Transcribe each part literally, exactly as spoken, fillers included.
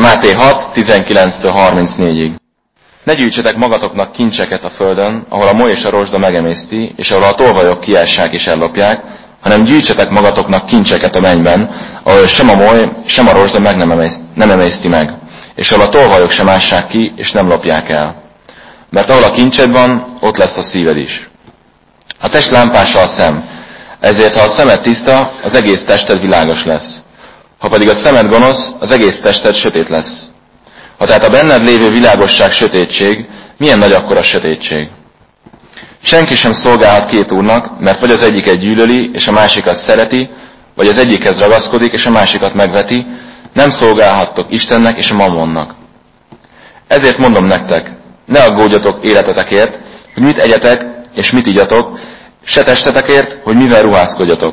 Máté hat, tizenkilenctől harmincnégyig. Ne gyűjtsetek magatoknak kincseket a földön, ahol a moly és a rozsda megemészti, és ahol a tolvajok kiássák és ellopják, hanem gyűjtsetek magatoknak kincseket a mennyben, ahol sem a moly, sem a rozsda meg nem, emészt, nem emészti meg, és ahol a tolvajok sem ássák ki, és nem lopják el. Mert ahol a kincsed van, ott lesz a szíved is. A test lámpása a szem, ezért ha a szemed tiszta, az egész tested világos lesz. Ha pedig a szemed gonosz, az egész tested sötét lesz. Ha tehát a benned lévő világosság sötétség, milyen nagy akkor a sötétség? Senki sem szolgálhat két úrnak, mert vagy az egyiket gyűlöli, és a másikat szereti, vagy az egyikhez ragaszkodik, és a másikat megveti, nem szolgálhattok Istennek és a mammonnak. Ezért mondom nektek, ne aggódjatok életetekért, hogy mit egyetek, és mit igyatok, se testetekért, hogy mivel ruházkodjatok.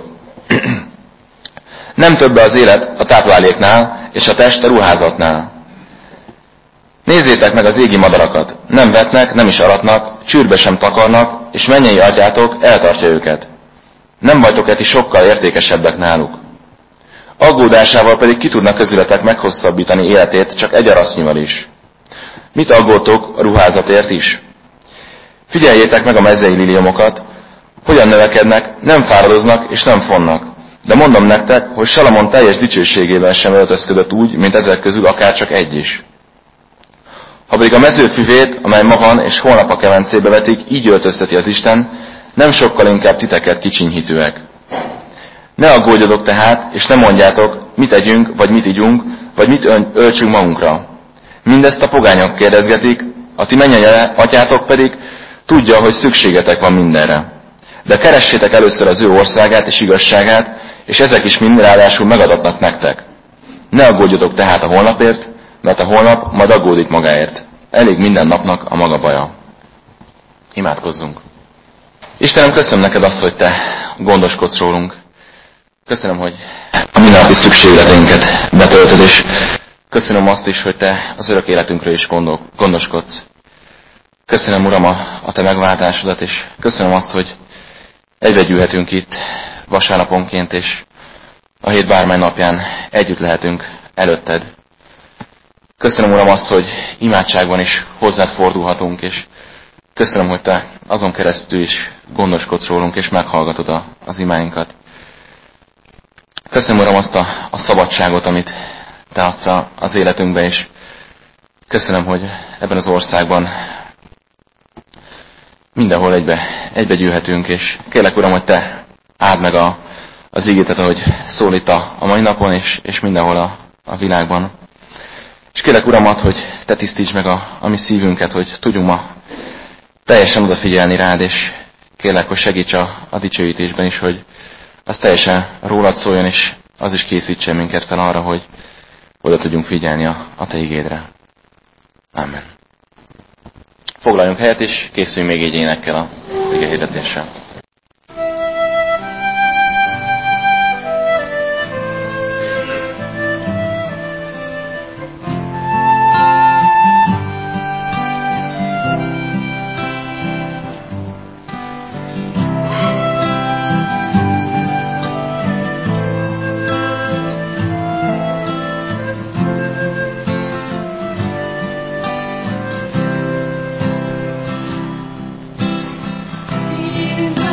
Nem többe az élet a tápláléknál, és a test a ruházatnál. Nézzétek meg az égi madarakat, nem vetnek, nem is aratnak, csűrbe sem takarnak, és mennyei atyátok eltartja őket. Nem vagytok-e ti sokkal értékesebbek náluk? Aggódásával pedig ki tudnak közületek meghosszabbítani életét csak egy arasznyival is. Mit aggódtok a ruházatért is? Figyeljétek meg a mezei liliomokat, hogyan növekednek, nem fáradoznak és nem fonnak. De mondom nektek, hogy Salamon teljes dicsőségében sem öltözködött úgy, mint ezek közül akár csak egy is. Ha pedig a mező füvét, amely ma van és holnap a kemencébe vetik, így öltözteti az Isten, nem sokkal inkább titeket kicsinyhitőek. Ne aggódjatok tehát, és ne mondjátok, mit együnk, vagy mit igyunk, vagy mit öltsünk magunkra. Mindezt a pogányok kérdezgetik, a ti mennyei atyátok pedig tudja, hogy szükségetek van mindenre. De keressétek először az ő országát és igazságát, és ezek is mind ráadásul megadatnak nektek. Ne aggódjatok tehát a holnapért, mert a holnap majd aggódik magáért. Elég minden napnak a maga baja. Imádkozzunk. Istenem, köszönöm neked azt, hogy te gondoskodsz rólunk. Köszönöm, hogy a mindennapi szükségleteinket betöltöd, és köszönöm azt is, hogy te az örök életünkről is gondoskodsz. Köszönöm, Uram, a, a te megváltásodat, és köszönöm azt, hogy egybe gyűlhetünk itt vasárnaponként, és a hét bármely napján együtt lehetünk előtted. Köszönöm, Uram, azt, hogy imádságban is hozzád fordulhatunk, és köszönöm, hogy te azon keresztül is gondoskodsz rólunk, és meghallgatod a, az imáinkat. Köszönöm, Uram, azt a, a szabadságot, amit te adsz az életünkbe, és köszönöm, hogy ebben az országban mindenhol egybe, egybe gyűlhetünk, és kérlek, Uram, hogy te áld meg a, az ígétet, ahogy szól itt a, a mai napon, és, és mindenhol a, a világban. És kérlek, Uramat, hogy te tisztíts meg a, a mi szívünket, hogy tudjunk ma teljesen odafigyelni rád, és kérlek, hogy segíts a, a dicsőítésben is, hogy az teljesen rólad szóljon, és az is készítsen minket fel arra, hogy oda tudjunk figyelni a, a te igédre. Amen. Foglaljunk helyet, és készüljünk még egy énekkel a ige hirdetéssel. In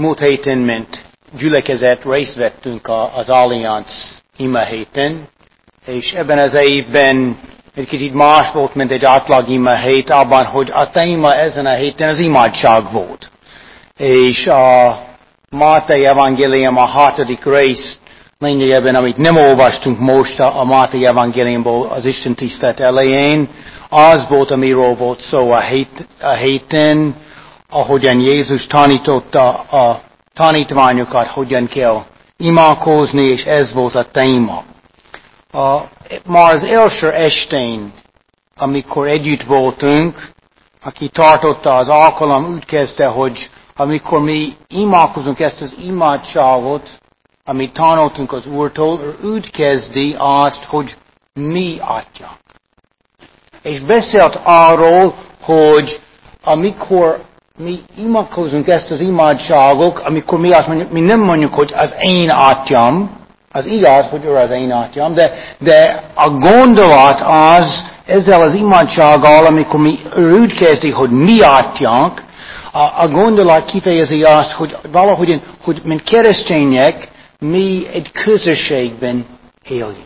múlt héten, mint gyülekezet részt vettünk az Allianz ima héten, és ebben az évben egy kicsit más volt, mint egy átlag ima hét, abban, hogy a téma ezen a héten az imádság volt. És a Máté evangélium a hatodik rész, lényegében, amit nem olvastunk most a Máté evangéliumból az Isten tisztelet elején, az volt, amiről volt szó a, hét, a héten, ahogyan Jézus tanította a tanítványokat, hogyan kell imádkozni, és ez volt a téma. A, már az első estén, amikor együtt voltunk, aki tartotta az alkalom, úgy kezdte, hogy amikor mi imádkozunk ezt az imádságot, amit tanultunk az Úrtól, úgy kezdi azt, hogy mi Atyánk. És beszélt arról, hogy amikor mi imádkozunk ezt az imádságok, amikor mi azt mondjuk, mi nem mondjuk, hogy az én Atyám, az igaz, hogy ő az én Atyám, de, de a gondolat az, ezzel az imádsággal, amikor mi úgy kezdi, hogy mi Atyánk, a, a gondolat kifejezi azt, hogy valahogy, hogy mint keresztények, mi egy közösségben éljünk.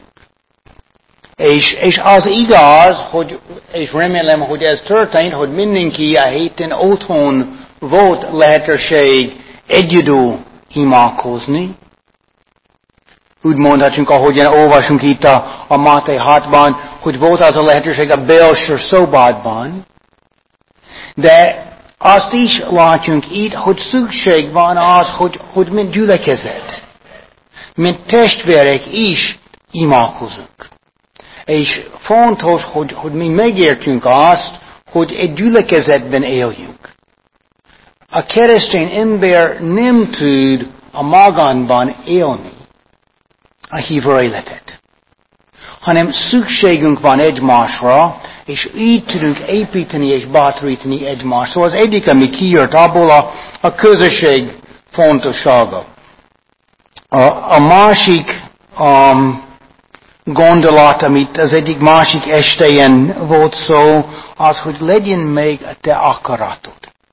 És, és az igaz, hogy, és remélem, hogy ez történt, hogy mindenki a héten otthon volt lehetőség egyedül imádkozni. Úgy mondhatunk, ahogyan olvasunk itt a, a Máté hatban, hogy volt az a lehetőség a belső szobádban. De azt is látjunk itt, hogy szükség van az, hogy, hogy mint gyülekezet, mint testvérek is imádkozunk. És fontos, hogy, hogy mi megértjünk azt, hogy egy gyülekezetben éljünk. A keresztény ember nem tud a magánban élni a hívő életet, hanem szükségünk van egymásra, és így tudunk építeni és bátorítani egymást. Szóval az egyik, ami kijött abból a, a közösség fontossága. A, a másik um, gondolat, amit az egyik másik estejen volt szó, az, hogy legyen meg a te akaratod.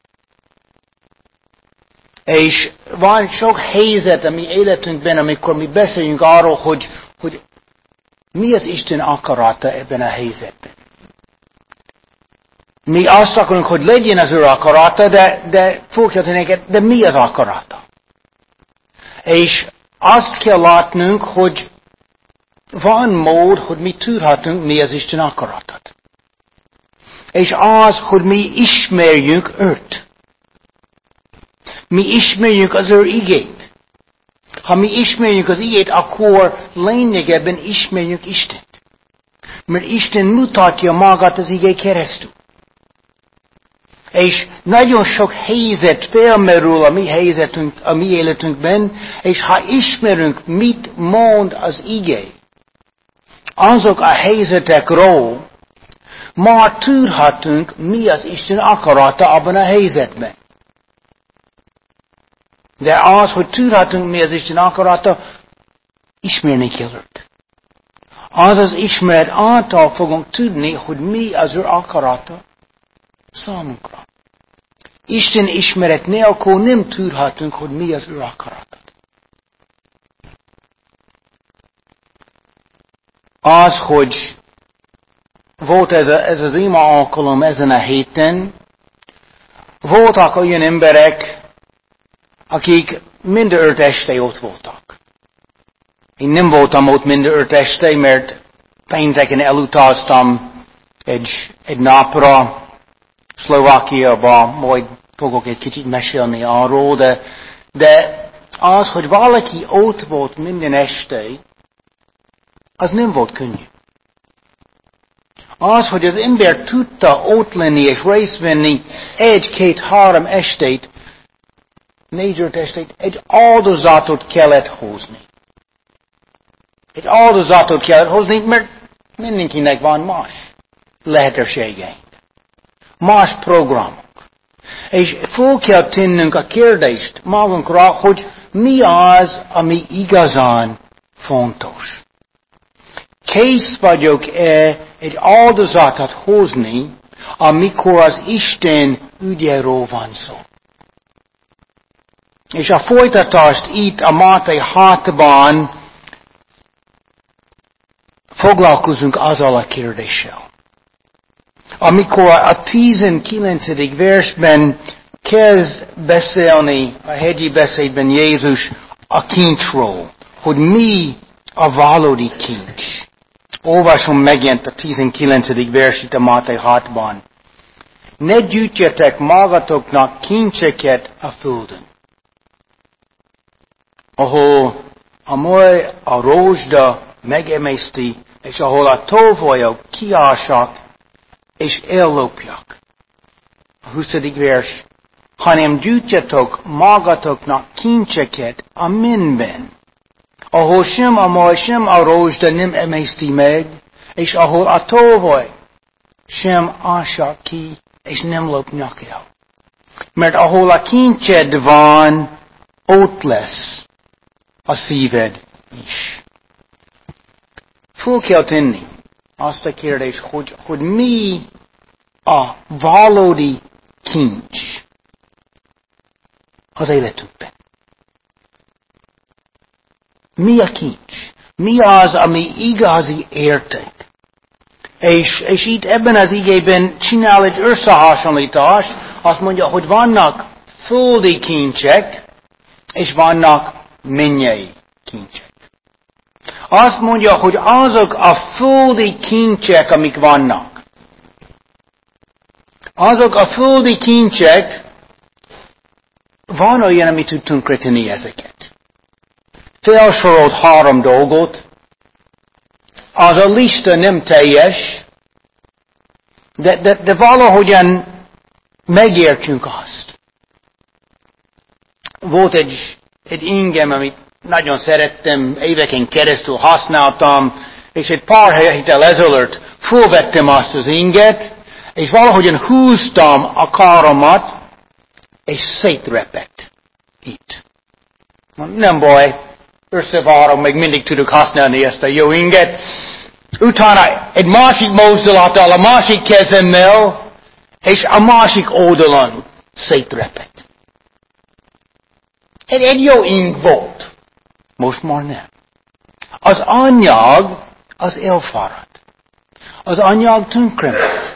És van sok helyzet a mi életünkben, amikor mi beszéljünk arról, hogy, hogy mi az Isten akarata ebben a helyzetben. Mi azt akarunk, hogy legyen az ő akarata, de, de fogja tenni, de mi az akarata? És azt kell látnunk, hogy van mód, hogy mi tudhatunk, mi az Isten akaratot. És az, hogy mi ismerjük őt. Mi ismerjük az ő igét. Ha mi ismerjük az igét, akkor lényegében ismerjük Istent. Mert Isten mutatja magát az igé keresztül. És nagyon sok helyzet felmerül a mi helyzetünk, a mi életünkben, és ha ismerünk, mit mond az igé, azok a helyzetekről már tudhatunk, mi az Isten akarata abban a helyzetben. De az, hogy tudhatunk, mi az Isten akarata, ismerni kell őt. Az az ismeret által fogunk tudni, hogy mi az ő akarata számunkra. Isten ismeret nélkül nem tudhatunk, hogy mi az ő akarata. Az, hogy volt ez, a, ez az ima alkalom ezen a héten, voltak olyan emberek, akik mind öt este ott voltak. Én nem voltam ott mind öt este, mert pénteken elutaztam egy, egy napra Szlovákiába, majd fogok egy kicsit mesélni arról, de, de az, hogy valaki ott volt minden este, az nem volt könnyű. Az, hogy az ember tudta ott lenni és részt venni egy-két-három estét, négy-öt estét, egy áldozatot kellett hozni. Egy áldozatot kellett hozni, mert mindenkinek van más lehetőségeink. Más programok. És föl kell tennünk a kérdést magunkra, hogy mi az, ami igazán fontos. Kész vagyok-e egy áldozatot hozni, amikor az Isten ügyéről van szó. És a folytatást itt a Máté hatban foglalkozunk azzal a kérdéssel. Amikor a tizenkilencedik versben kezd beszélni a hegyi beszédben Jézus a kincsról, hogy mi a valódi kincs. Olvasom megint a tizenkilencedik verset a Máté hatban. Ne gyűjtjetek magatoknak kincseket a földön, ahol a moly, a rózsda megemészti, és ahol a tolvajok kiásak, és ellopják. A huszadik vers. Hanem gyűjtjetek magatoknak kincseket a mennyben, ahol sem a moly, sem a rózsda nem emészti meg, és ahol a tolvaj sem ásak ki, és nem lopnak el. Mert ahol a kincsed van, ott lesz a szíved is. Föl kell tenni azt a kérdést, hogy, hogy mi a valódi kincs az életünkben. Mi a kincs? Mi az, ami igazi érték? És, és itt ebben az igében csinál egy összehasonlítást, azt mondja, hogy vannak földi kincsek, és vannak mennyei kincsek. Azt mondja, hogy azok a földi kincsek, amik vannak, azok a földi kincsek, van olyan, amit tud tönkretenni ezeket. Felsorolt három dolgot, az a lista nem teljes, de, de, de valahogyan megértjünk azt. Volt egy, egy ingem, amit nagyon szerettem, éveken keresztül használtam, és egy pár héttel ezelőtt fölvettem azt az inget, és valahogyan húztam a karomat, és szétrepett itt. Nem baj, összevárom, meg mindig tudok használni ezt a jó inget. Utána egy másik mozdulattal, a másik kezemmel, és a másik oldalon szétrepett. Egy, egy jó ing volt. Most már nem. Az anyag, az elfáradt. Az anyag tönkrement.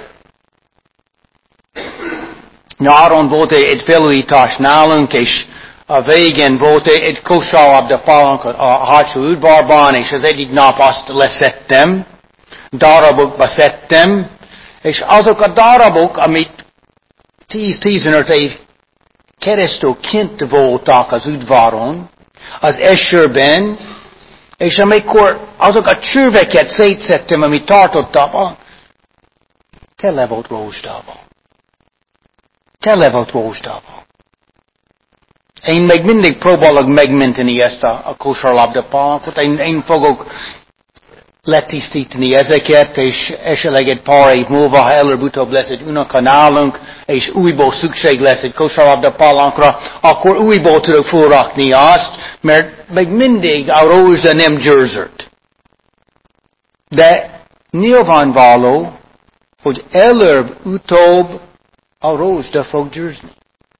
Nyáron volt egy felújítás nálunk, és a végén volt egy kosárlabda palánk a hátsó udvarban, és az egyik nap azt leszettem, darabokba szedtem, és azok a darabok, amit tíz-tizenöt év keresztül kint voltak az udvaron, az esőben, és amikor azok a csöveket szétszedtem, amit tartottam, tele volt rózsdával. Tele volt rózsdával. Én még mindig próbálok megmenteni ezt a, a kosárlabda palankot. Én, én fogok letisztítani ezeket, és esetleg egy pár év múlva, ha előbb-utóbb lesz egy unoka nálunk, és újból szükség lesz egy kosárlabda palankra, akkor újból tudok felrakni azt, mert még mindig a rózsa nem győzött. De nyilvánvaló, hogy előbb-utóbb a rózsa fog győzni.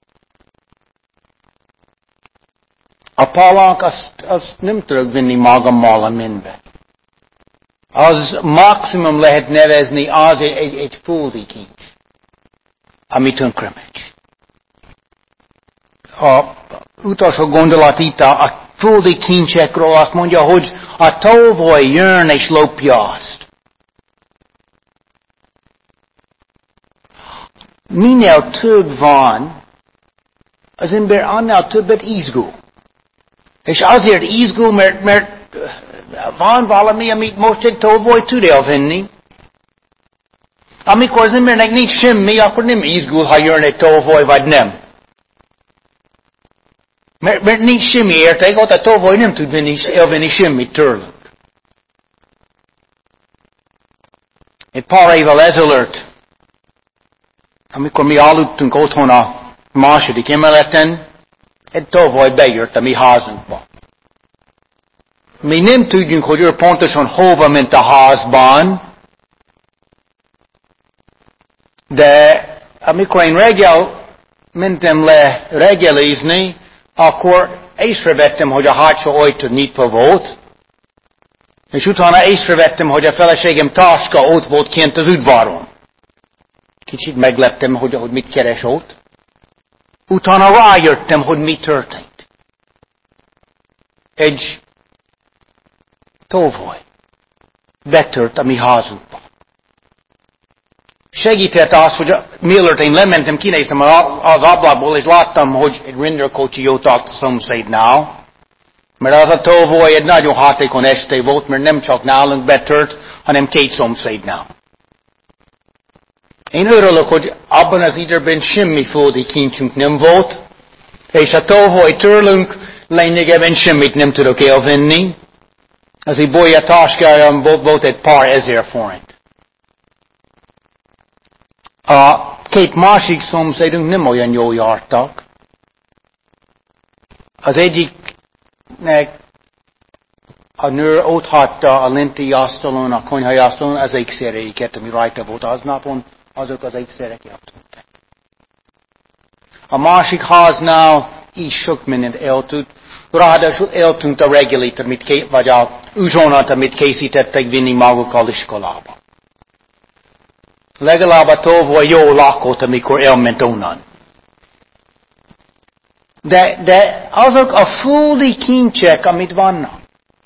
A palánk, azt, azt nem tudok vinni magammal a mennybe. Az maximum lehet nevezni, az egy, egy, egy földi kincs, ami tönkre megy. A utolsó gondolat itt a, a földi kincsekről azt mondja, hogy a tolvaj jön és lopja azt. Minél több van, az ember annál többet izgul. És azért izgul, mert, mert van valami, amit most egy tolvaj tud elvenni. Amikor az embernek nincs semmi, akkor nem izgul, ha jön egy tolvaj, vagy nem. Mert, mert nincs semmi érték, ott a tolvaj nem tud venni, elvenni semmit tőlünk. Egy pár évvel ezelőtt, amikor mi aludtunk otthon a második emeleten, egy tolvaj bejött a mi házunkba. Mi nem tudjunk, hogy ő pontosan hova ment a házban, de amikor én reggel mentem le reggelizni, akkor észrevettem, hogy a hátsó ajtó nyitva volt, és utána észrevettem, hogy a feleségem táska ott volt kint az udvaron. Kicsit megleptem, hogy, hogy mit keres ott. Utána rájöttem, hogy mi történt. Egy tóvaj betört a mi házunkba. Segített az, hogy mielőtt én lementem, kinéztem az ablakból, és láttam, hogy egy rendelkocsi jót állt a szomszédnál. Mert az a tóvaj egy nagyon hatékony este volt, mert nem csak nálunk betört, hanem két szomszédnál. Én örülök, hogy abban az időben semmi földi kincsünk nem volt, és a tóvaj tőlünk lényegében semmit nem tudok elvenni. Az egy bolya táskáján volt, volt egy pár ezer forint. A két másik szomszédunk nem olyan jól jártak. Az egyiknek a nő ott hagyta a lenti asztalon, a konyhai asztalon az ékszereiket, ami rajta volt aznapon, azok az ékszerek eltűntek. A másik háznál is sok mindent eltűnt, ráadásul eltűnt a reggelit, amit ké, vagy a uzsonat, amit készítettek vinni magukkal iskolába. Legalább a tóvaj jól lakott, amikor elment onnan. De, de azok a földi kincsek, amit vannak,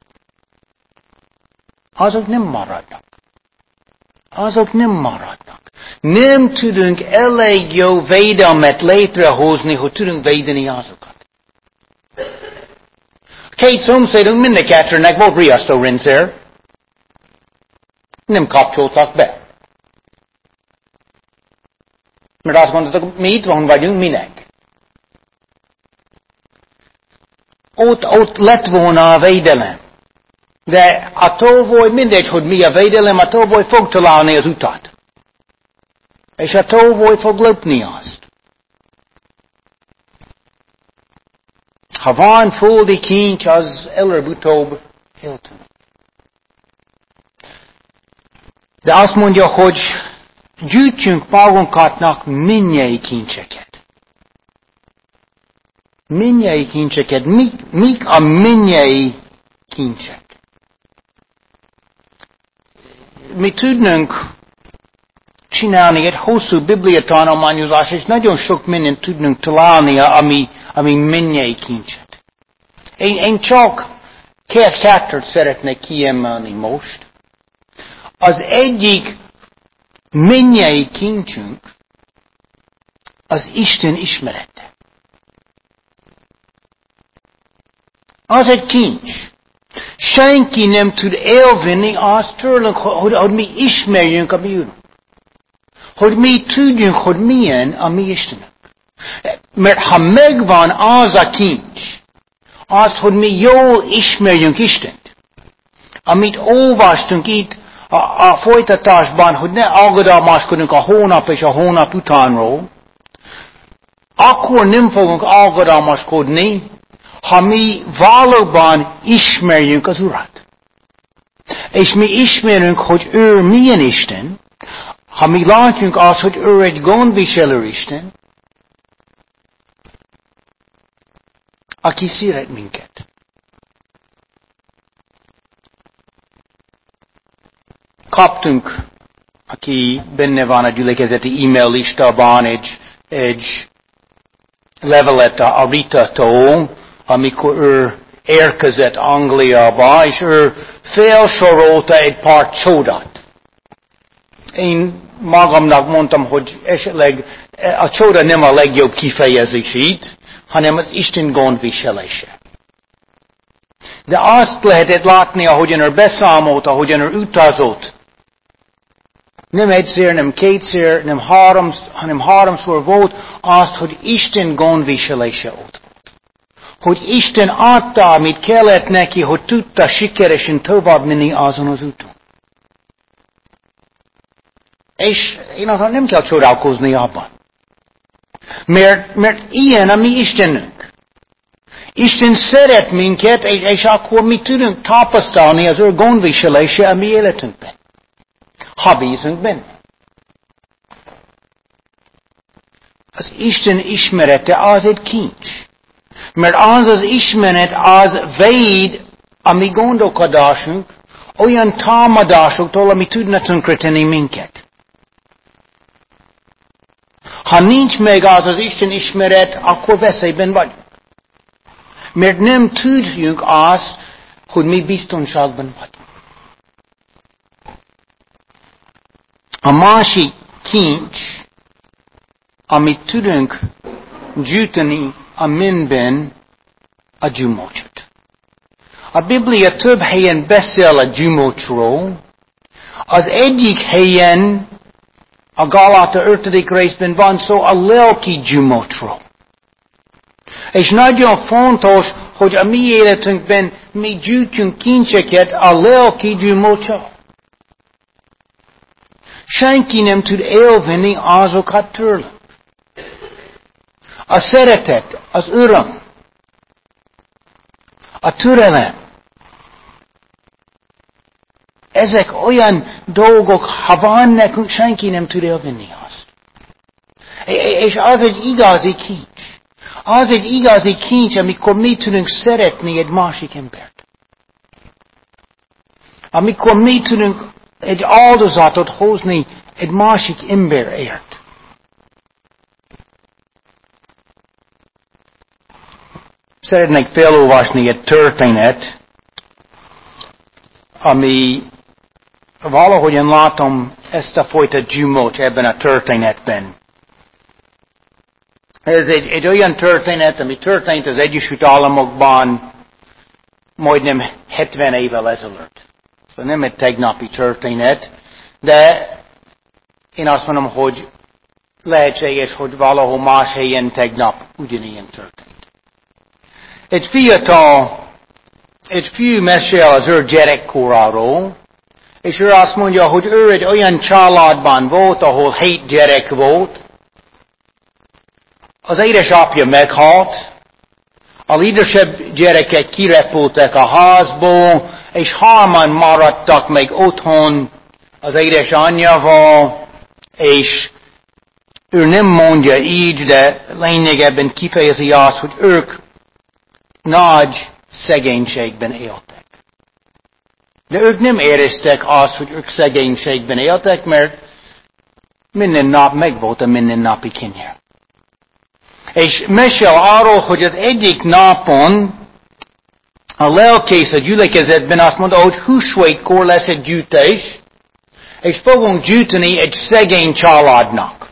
azok nem maradnak. Azok nem maradnak. Nem tudunk elég jó védelmet létrehozni, hogy tudunk védeni azokat. Két szomszédunk mind a kettőnek volt riasztórendszer. Nem kapcsoltak be. Mert azt mondták, mi itt van vagyunk, minek? Ott, ott lett volna a védelem. De a tóvaj, mindegy, hogy mi a védelem, a tóvaj fog találni az utat. És a tóvaj fog lopni azt. Ha van földi kincs, az előbb-utóbb eltűnik. De azt mondja, hogy gyűjtsünk magunkatnak minnyei kincseket. Minnyei kincseket. Mik, mik a minnyei kincsek? Mi tudnunk csinálni egy hosszú bibliatanulmányozás, és nagyon sok mindent tudnunk találni, ami, ami minnyei kincset. Én, én csak két-kettőt szeretnék kiemelni most. Az egyik minnyei kincsünk az Isten ismerete. Az egy kincs. Senki nem tud elvenni azt tőlünk, hogy, hogy mi ismerjünk a mi Úrunk. Hogy mi tudjunk, hogy milyen a mi Istenünk. Mert ha megvan az a kincs, az, hogy mi jól ismerjünk Istent, amit olvastunk itt a, a folytatásban, hogy ne aggodalmaskodunk a hónap és a hónap utánról, akkor nem fogunk aggodalmaskodni, ha mi valóban ismerjünk az Urat. És mi ismerünk, hogy ő milyen Isten, ha mi látjunk azt, hogy ő egy gondviselő Isten, aki szeret minket. Kaptunk, aki benne van a gyülekezeti e-mail listában, egy, egy levelet a Rita-tól, amikor ő érkezett Angliába, és ő felsorolta egy pár csodát. Én magamnak mondtam, hogy esetleg a csoda nem a legjobb kifejezés itt, hanem az Isten gondviselése. De azt lehetett látni, ahogyan ő beszámolt, ahogyan ő utazott. Nem egyszer, nem kétszer, nem három, hanem háromszor volt azt, hogy Isten gondviselése ott volt. Hogy Isten adta, amit kellett neki, hogy tudta sikeresen tovább menni azon az úton. És én azon nem kell csodálkozni abban. Mert, mert ilyen a mi Istenünk. Isten szeret minket, és, és akkor mi tudunk tapasztalni az ő gondviselése a mi életünkben. Ha bízunk benne. Az Isten ismerete az egy kincs. Mert az az ismeret, az véd a mi gondolkodásunk olyan támadásoktól, ami tudna tönkretenni minket. Ha nincs meg az az Isten ismeret, akkor veszélyben vagyunk. Mert nem tudjuk azt, hogy mi biztonságban vagyunk. A másik kincs, amit tudunk gyűjteni a mennyben, a gyümölcsöt. A Biblia több helyen beszél a gyümölcsről. Az egyik helyen, a Gáláta ötödik részben van szó a lelki gyümölcsről. És nagyon fontos, hogy a mi életünkben mi gyűjtjünk kincseket a lelki gyümölcsről. Senki nem tud elvenni azokat tőlünk. A szeretet, az öröm, a türelem. Ezek olyan dolgok, ha van nekünk, senki nem tud elvenni azt. És az egy igazi kincs. Az egy igazi kincs, amikor mi tudunk szeretni egy másik embert. Amikor mi tudunk egy áldozatot hozni egy másik emberért. Szeretnék felolvasni egy történet, ami valahogyan látom ezt a fajta gyümölcs ebben a történetben. Ez egy, egy olyan történet, ami történt az Egyesült Államokban majdnem hetven évvel ezelőtt. Szóval nem egy tegnapi történet, de én azt mondom, hogy lehetséges, hogy valahol más helyen tegnap ugyanilyen történt. Egy fiatal, egy fiú mesél az ő gyerekkoráról, és ő azt mondja, hogy ő egy olyan családban volt, ahol hét gyerek volt. Az édesapja meghalt, a legidősebb gyerekek kirepültek a házból, és hárman maradtak meg otthon az édesanyjával, és ő nem mondja így, de lényegében kifejezi azt, hogy ők nagy szegénységben éltek. De ők nem éreztek azt, hogy ők szegénységben éltek, mert minden nap megvolt a mindennapi kenyér. És mesél arról, hogy az egyik napon a lelkész a gyülekezetben azt mondta, hogy húsvétkor lesz egy gyűjtés, és fogunk gyűjteni egy szegény családnak.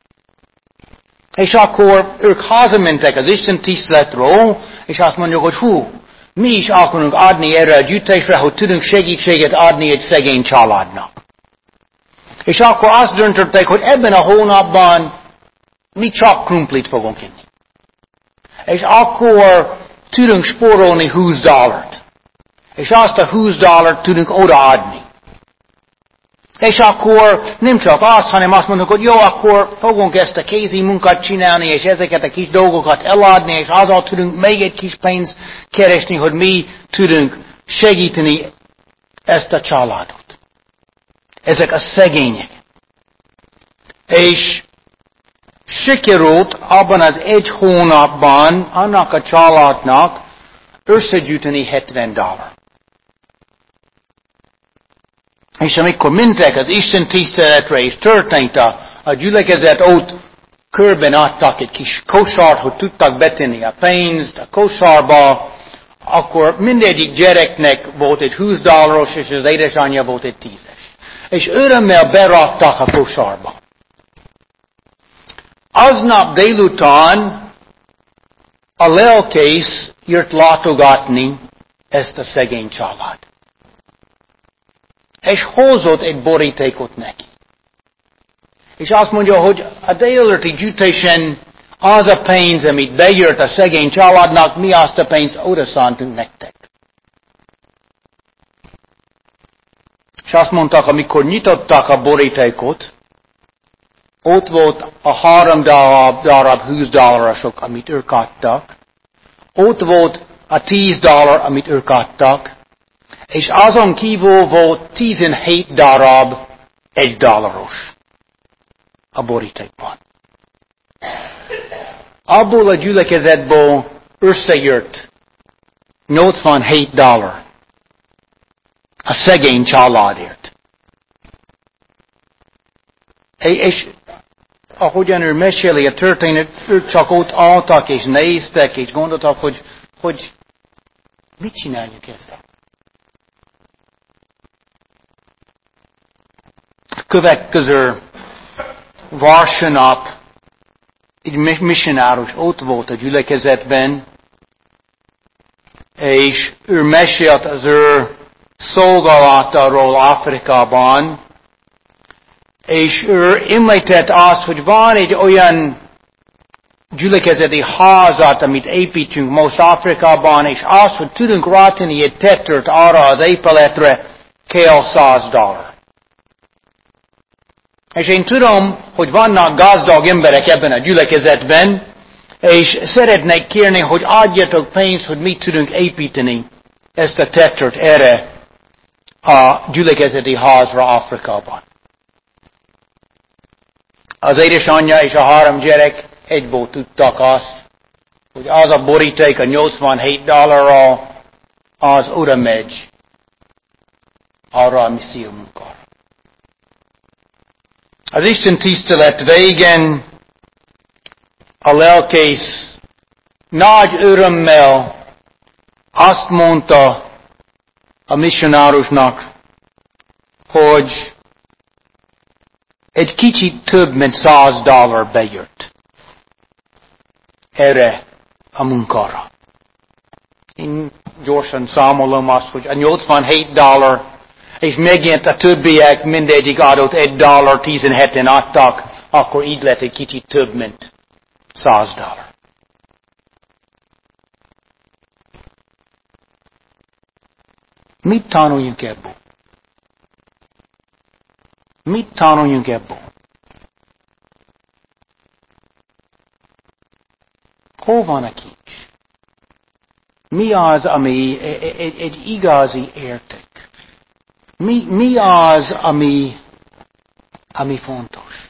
És akkor ők hazamentek az Isten tiszteletről, és azt mondjuk, hogy hú, mi is akarunk adni erre a gyűjtésre, hogy tudunk segítséget adni egy szegény családnak. És akkor azt döntötték, hogy ebben a hónapban mi csak krumplit fogunk enni. És akkor tudunk spórolni húsz dollárt. És azt a húsz dollárt tudunk odaadni. És akkor nem csak azt, hanem azt mondjuk, hogy jó, akkor fogunk ezt a kézi munkát csinálni, és ezeket a kis dolgokat eladni, és azzal tudunk még egy kis pénzt keresni, hogy mi tudunk segíteni ezt a családot. Ezek a szegények. És sikerült abban az egy hónapban annak a családnak összegyűjteni hetven dollár. És amikor mentek az Isten tiszteletre, és történt a, a gyülekezet, ott körben adtak egy kis kosart, hogy tudtak betenni a pénzt a kosarba, akkor mindegyik gyereknek volt egy húsz dolláros, és az édesanyja volt egy tízes. És örömmel beraktak a kosarba. Aznap délután a lelkész jött látogatni ezt a szegény család. És hozott egy borítékot neki. És azt mondja, hogy a délelőtti gyűjtésen az a pénz, amit bejött a szegény családnak, mi azt a pénzt odaszántunk nektek. És azt mondták, amikor nyitottak a borítékot, ott volt a három darab, darab húsz dollárosok, amit ők adtak. Ott volt a tíz dollár, amit ők adtak. És azon kívül volt tizenhét darab egy dolláros a borítékban. Abból a gyülekezetből összejött nyolcvanhét dollár a szegény családért. És ahogyan ő meséli a történet, ők csak ott álltak és néztek, és gondoltak, hogy, hogy mit csináljuk ezzel. Következő vasárnap egy missionárus ott volt a gyülekezetben, és ő mesélt az ő szolgálatáról Afrikában, és ő említett azt, hogy van egy olyan gyülekezeti házat, amit építünk most Afrikában, és azt, hogy tudunk rátenni egy tetőt arra az épületre, kell száz dollár. És én tudom, hogy vannak gazdag emberek ebben a gyülekezetben, és szeretnék kérni, hogy adjatok pénzt, hogy mit tudunk építeni ezt a tetőt erre a gyülekezeti házra Afrikában. Az édesanyja és a három gyerek egyből tudtak azt, hogy az a boríték a nyolcvanhét dollárral, az oda megy arra a misszió munkára. Az Isten tisztelet végén a lelkész nagy örömmel azt mondta a missionárusnak, hogy egy kicsit több, mint száz dollár bejött erre a munkára. Én gyorsan számolom azt, hogy a nyolcvanhét dollár, és megint a többiek mindegyik adott egy dollár, tizenheten adtak, akkor így lett egy kicsit több, mint száz dollár. Mit tanuljunk ebből? Mit tanuljunk ebből? Hol van a kincs? Mi az, ami egy, egy igazi érték? Mi, mi az, ami, ami fontos?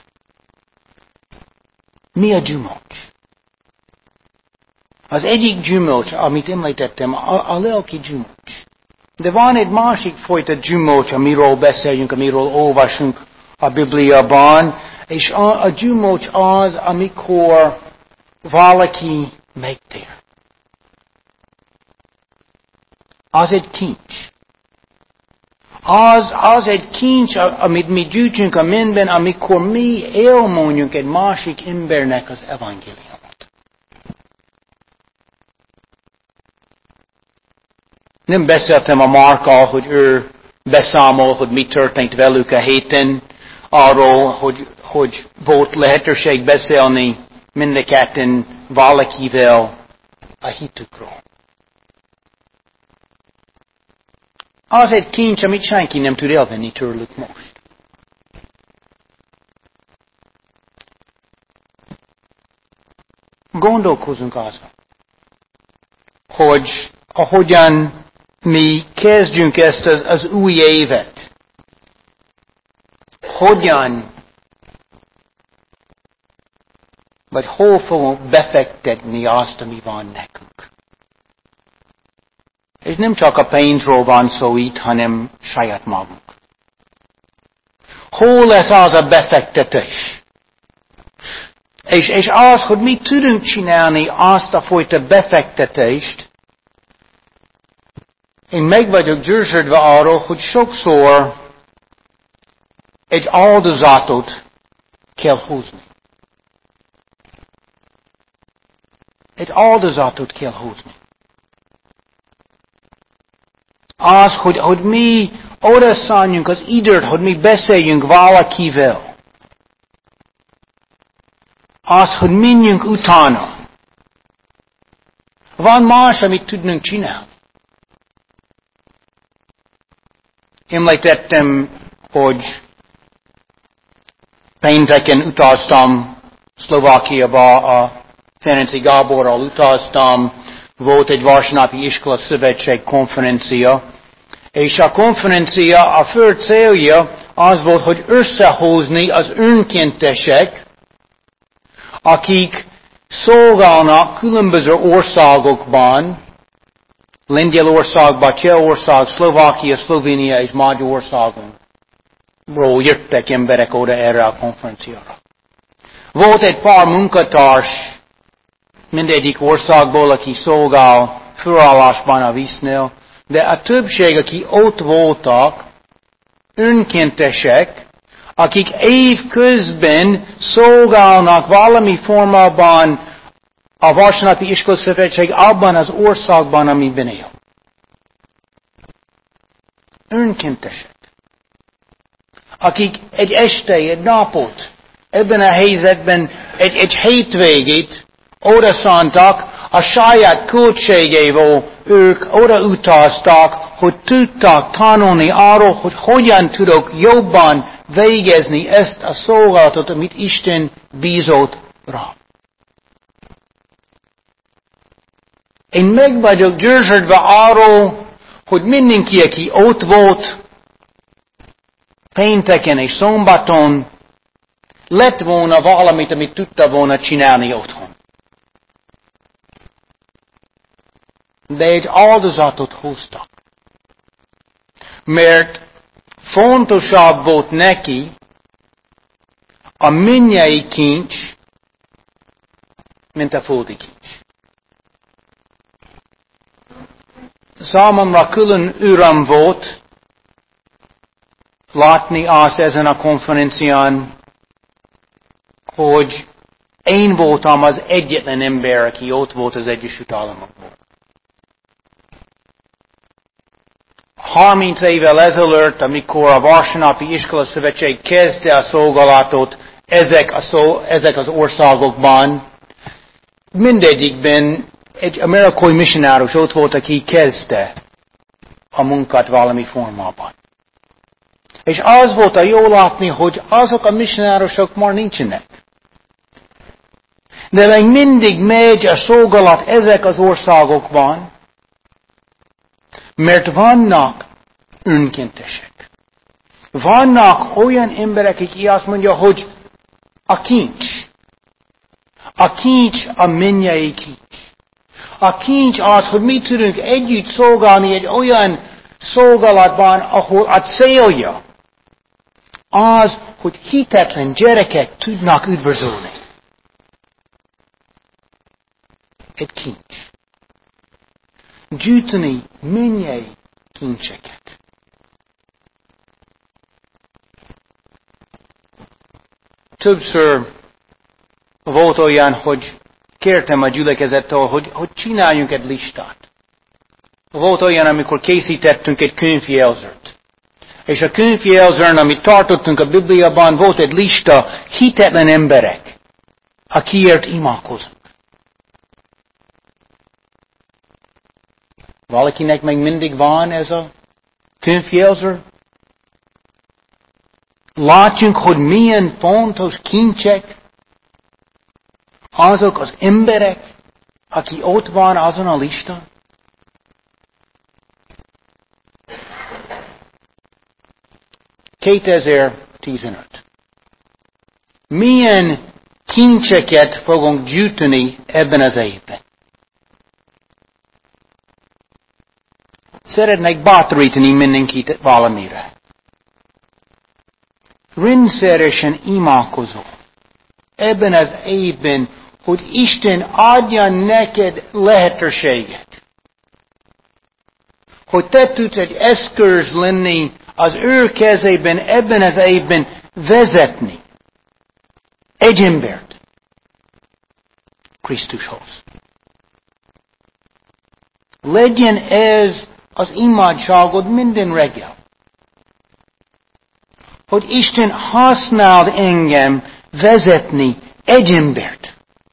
Mi a gyümölcs? Az egyik gyümölcs, amit említettem, a, a lelki gyümölcs. De van egy másik fajta gyümölcs, amiről beszéljünk, amiről olvasunk a Bibliában, és a, a gyümölcs az, amikor valaki megtér. Az egy kincs. Az, az egy kincs, amit mi gyűjtünk a mennyben, amikor mi elmondjuk egy másik embernek az evangéliumot. Nem beszéltem a Markkal, hogy ő beszámol, hogy mi történt velük a héten, arról, hogy, hogy volt lehetőség beszélni mind a ketten valakivel a hitükről. Az egy kincs, amit senki nem tud elvenni tőlük most. Gondolkozunk azon, hogy ahogyan mi kezdjünk ezt az, az új évet, hogyan, vagy hol fogunk befektetni azt, ami van nekünk. És nem csak a pénzről van szó itt, hanem saját magunk. Hol lesz az a befektetés? És, és az, hogy mi tudunk csinálni azt a fajta befektetést, én meg vagyok győződve arról, hogy sokszor egy áldozatot kell hozni. Egy áldozatot kell hozni. Az, hogy, hogy mi odaszálljunk az időt, hogy mi beszéljünk valakivel. Az, hogy menjünk utána. Van más, amit tudnunk csinálni. Említettem, hogy pénteken utaztam Szlovákiába, a Ferenci Gáborral utaztam, volt egy vasárnapi iskola szövetség konferencia, és a konferencia, a fő célja az volt, hogy összehozni az önkéntesek, akik szolgálnak különböző országokban, Lengyelországban, Csehország, Szlovákia, Szlovénia és Magyarországon. Ról jöttek emberek oda erre a konferenciára. Volt egy pár munkatárs mindegyik országból, aki szolgál fölállásban a víznél, de a többség, aki ott voltak, önkéntesek, akik év közben szolgálnak valami formában a Vasárnapi Iskolaszövetség abban az országban, amiben él. Önkéntesek. Akik egy este, egy napot, ebben a helyzetben egy, egy hétvégét oda szántak, a saját költségével ők oda utaztak, hogy tudtak tanulni arról, hogy hogyan tudok jobban végezni ezt a szolgálatot, amit Isten bízott rá. Én meg vagyok győződve arról, hogy mindenki, aki ott volt, pénteken és szombaton, lett volna valamit, amit tudta volna csinálni otthon. De egy áldozatot hoztak. Mert fontosabb volt neki a mennyei kincs, mint a földi kincs. Számomra külön öröm volt látni azt ezen a konferencián, hogy én voltam az egyetlen ember, aki ott volt az Egyesült Államokból. harminc évvel ezelőtt, amikor a Vasárnapi Iskolaszövetség kezdte a szolgálatot ezek, a szó, ezek az országokban, mindegyikben egy amerikai missionárus ott volt, aki kezdte a munkát valami formában. És az volt a jó látni, hogy azok a missionárusok már nincsenek. De még mindig megy a szolgálat ezek az országokban, mert vannak önkéntesek. Vannak olyan emberek, akik azt mondja, hogy a kincs. A kincs a mennyei kincs. A kincs az, hogy mi tudunk együtt szolgálni egy olyan szolgálatban, ahol a célja az, hogy hitetlen gyerekek tudnak üdvözölni. Egy kincs. Gyűjteni mennyei kincseket. Többször volt olyan, hogy kértem a gyülekezettől, hogy, hogy csináljunk egy listát. Volt olyan, amikor készítettünk egy könyvjelzőt. És a könyvjelzőn, amit tartottunk a Bibliában, volt egy lista hitetlen emberek, akiért imádkozunk. Valakinek még mindig van ez a könyvjelző? Látjunk, hogy milyen fontos kincsek azok az emberek, aki ott van azon a listán. kétezer-tizenöt. Milyen kincseket fogunk gyűjteni ebben az évben? Szeretnék bátorítani mindenkit valamire. Rendszeresen imádkozol ebben az évben, hogy Isten adja neked lehetőséget. Hogy te tudsz egy eszköz lenni az ő kezében ebben az évben vezetni egy embert Krisztushoz. Legyen ez az imádságod minden reggel. Hogy Isten használd engem vezetni egy embert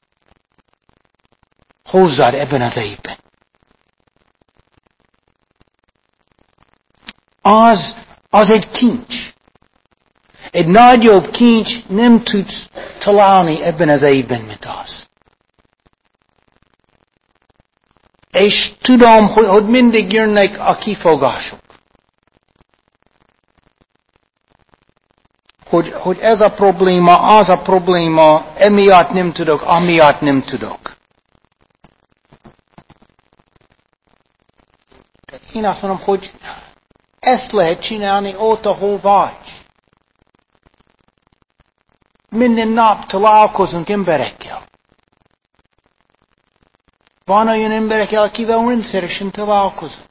hozzád ebben az évben. Az, az egy kincs. Egy nagyobb kincs nem tudsz találni ebben az évben, mint az. És tudom, hogy, hogy mindig jönnek a kifogások. Hogy, hogy ez a probléma, az a probléma, emiatt nem tudok, amiatt nem tudok. De én azt mondom, hogy ezt lehet csinálni ott, ahol vagy. Minden nap találkozunk emberekkel. Van olyan emberekkel, akivel rendszeresen találkozunk.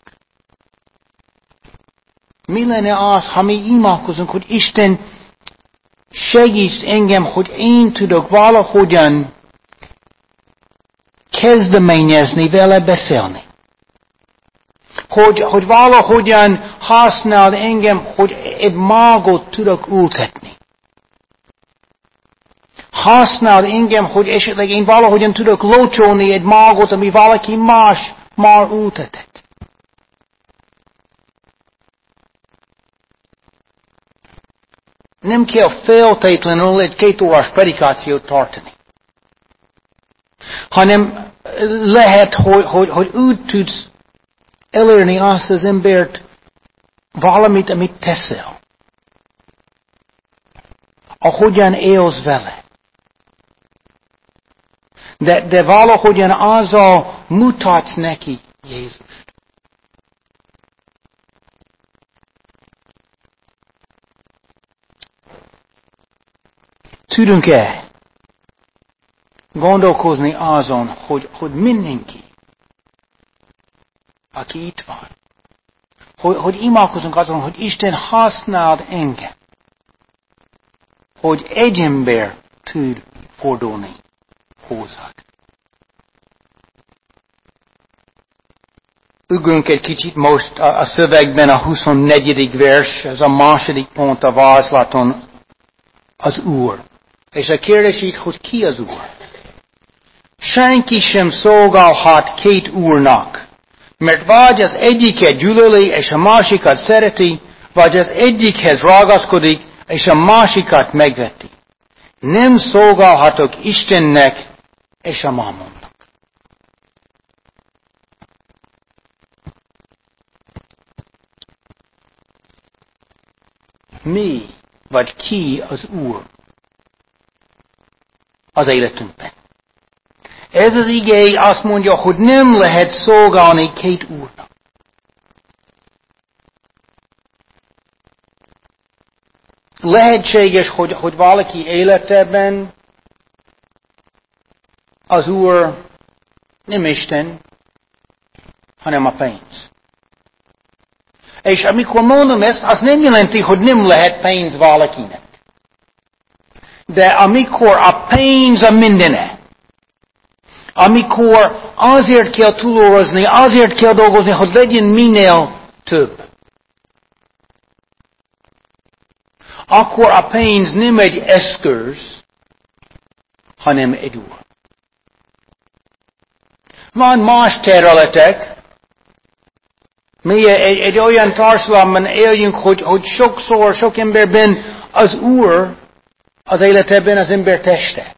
Mi lenne az, ha mi imádkozunk, hogy Isten segíts engem, hogy én tudok valahogyan kezdeményezni vele beszélni. Hogy, hogy valahogyan használ engem, hogy egy mágot tudok ültetni. Használ engem, hogy esetleg én valahogyan tudok locsolni egy mágot, ami valaki más már ültetett. Nem kell feltétlenül egy két órás predikációt tartani. Hanem lehet, hogy, hogy, hogy úgy tudsz elérni azt az embert valamit, amit teszel. Ahogyan élsz vele. De, de valahogyan azzal mutatsz neki Jézust. Tudunk-e gondolkozni azon, hogy, hogy mindenki, aki itt van, hogy, hogy imádkozunk azon, hogy Isten használd engem, hogy egy ember tud fordulni hozzád. Ugrunk egy kicsit most a, a szövegben a huszonnegyedik vers, ez a második pont a vázlaton, az Úr. És a kérdés itt, hogy ki az Úr? Senki sem szolgálhat két úrnak, mert vagy az egyiket gyűlöli, és a másikat szereti, vagy az egyikhez ragaszkodik, és a másikat megveti. Nem szolgálhatok Istennek és a mammonnak. Mi, vagy ki az Úr az életünkben? Ez az igé azt mondja, hogy nem lehet szolgálni két úrnak. Lehetséges, hogy, hogy valaki életében az Úr nem Isten, hanem a pénz. És amikor mondom ezt, az nem jelenti, hogy nem lehet pénz valakinek. De amikor a pénz a mindene, amikor azért kell túlórozni, azért kell dolgozni, hogy legyen minél több, akkor a pénz nem egy eszköz, hanem egy úr. Van más területek, mi egy, egy olyan társadalomban éljünk, hogy, hogy sokszor, sok emberben az Úr az életében az ember teste.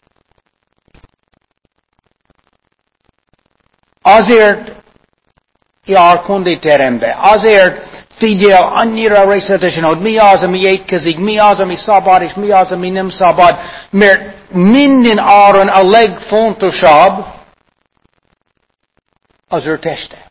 Azért jár konditerembe, azért figyel annyira részletesen, hogy mi az, ami étkezik, mi az, ami szabad, és mi az, ami nem szabad, mert minden áron a legfontosabb az ő teste.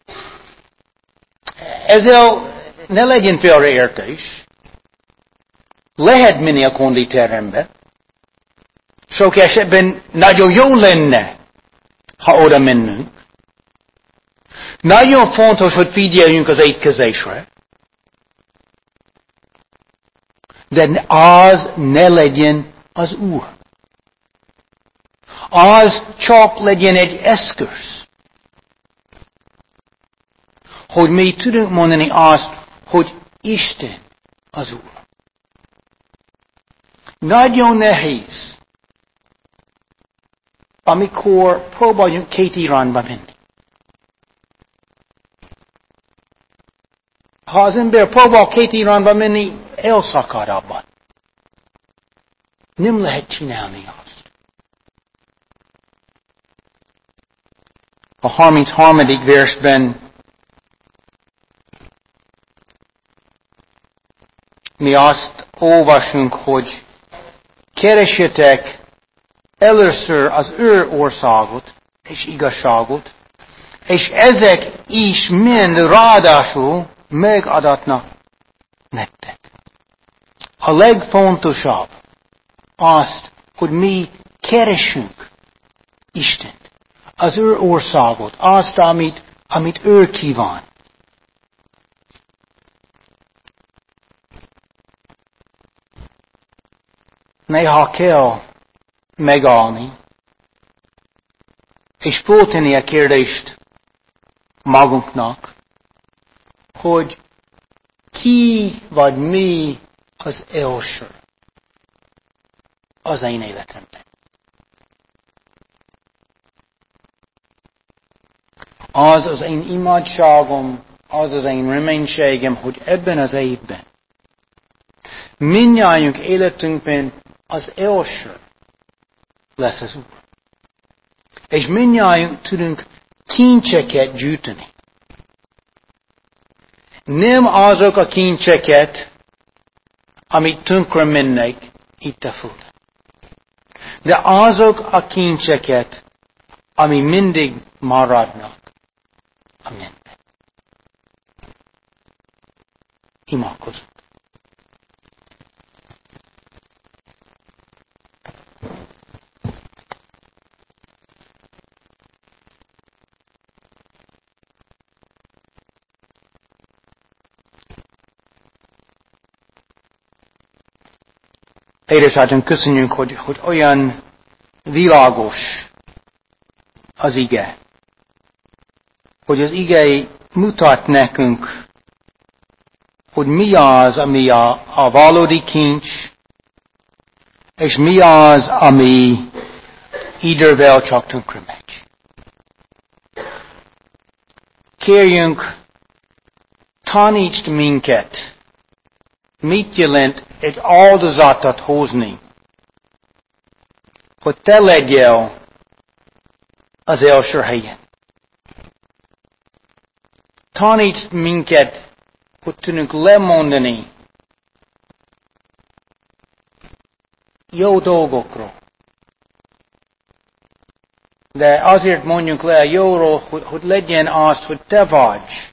Ezzel ne legyen félreértés. Lehet menni a konditerembe. Sok esetben nagyon jó lenne, ha oda mennünk. Nagyon fontos, hogy figyeljünk az étkezésre. De az ne legyen az Úr. Az csak legyen egy eszköz. Hogy mi tudunk mondani azt, hogy Isten az Úr. Nagyon nehéz, amikor próbáljunk két irányba menni. Ha az ember próbál két irányba menni, elszakad abban. Nem lehet csinálni azt. A harmincharmadik versben mi azt olvasunk, hogy keressetek először az ő országot és igazságot, és ezek is mind ráadásul megadatnak nektek. A legfontosabb azt, hogy mi keresünk Istent, az ő országot, azt, amit, amit ő kíván. Néha kell megállni, és föltenni a kérdést magunknak, hogy ki vagy mi az első az én életemben. Az az én imádságom, az az én reménységem, hogy ebben az évben mindnyájunk életünkben az első lesz az Úr. És mindnyájunk tudunk kincseket gyűjteni. Nem azok a kincseket, amit tönkre mennek itt a földön. De azok a kincseket, ami mindig maradnak a mennyben. Imádkozunk. Édesatyánk, köszönjük, hogy, hogy olyan világos az ige. Hogy az ige mutat nekünk, hogy mi az, ami a, a valódi kincs, és mi az, ami idővel csak tönkre megy. Kérjünk, tanítsd minket, mit jelent egy áldozatot hozni, hogy te legyél az első helyen. Tanítsd minket, hogy tudunk lemondani jó dolgokról. De azért mondjuk le a jóról, hogy, hogy legyen azt, hogy te vagy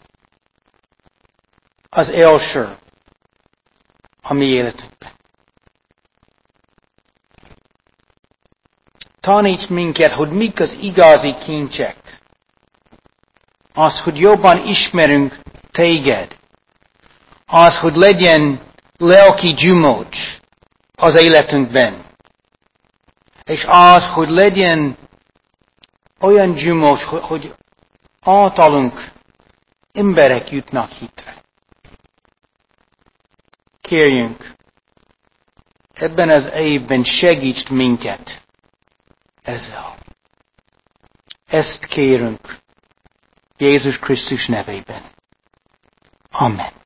az első a mi életünkben. Taníts minket, hogy mik az igazi kincsek. Az, hogy jobban ismerünk téged. Az, hogy legyen lelki gyümölcs az életünkben. És az, hogy legyen olyan gyümölcs, hogy, hogy általunk emberek jutnak hitre. Kérjünk, ebben az évben segítsd minket ezzel. Ezt kérünk Jézus Krisztus nevében. Amen.